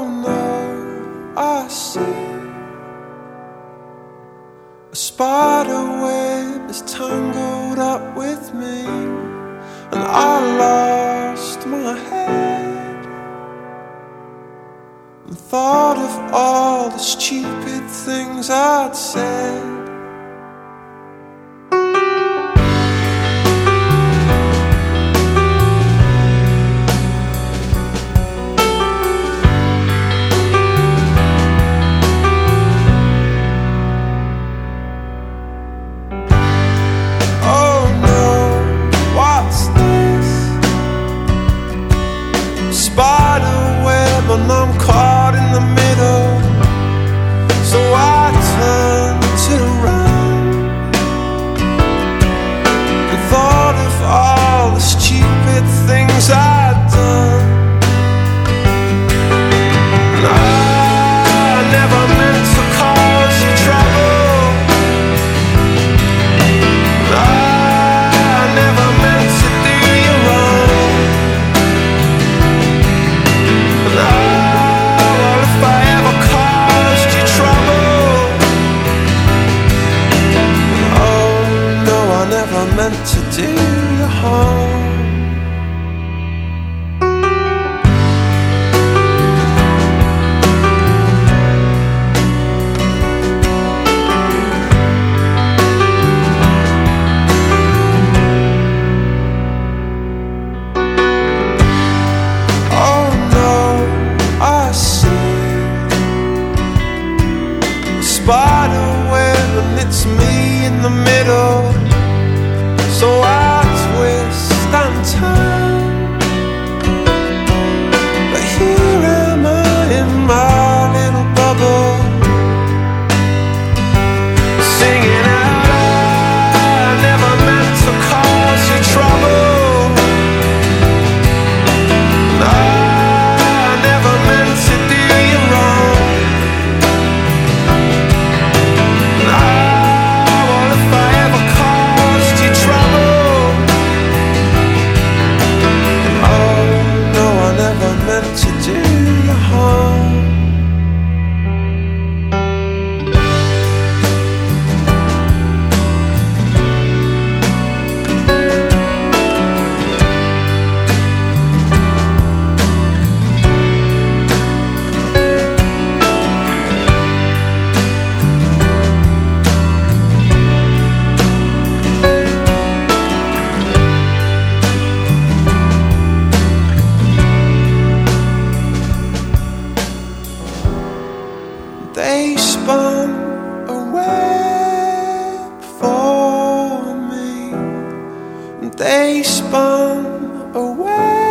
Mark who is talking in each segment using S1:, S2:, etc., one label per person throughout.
S1: Oh no, I see a spider web is tangled up with me, and I lost my head and thought of all the stupid things I'd said. And I'm caught in the middle, so I turned it around and thought of all the stupid things I'd done. And I never meant to cause you trouble, and I never meant to do you wrong, and if I ever caused you trouble, oh no, I never meant to do you harm. Oh no, I see spider web and it's me in the middle, so I twist and turn, but here am I in my little bubble, singing out, I never meant to cause you trouble, and I never meant to do you wrong. To do you harm. They spun a web for me, they spun a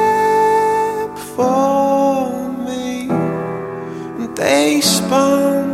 S1: web for me, they spun